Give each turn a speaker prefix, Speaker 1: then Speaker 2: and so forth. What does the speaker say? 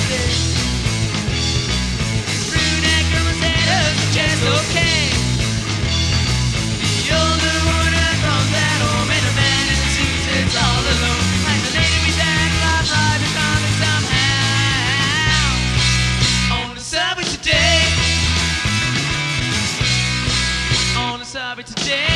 Speaker 1: Just okay. The older woman comes at home and a man in a suit sits all alone. And the lady beside life life is coming somehow. On the subway today. On the subway today.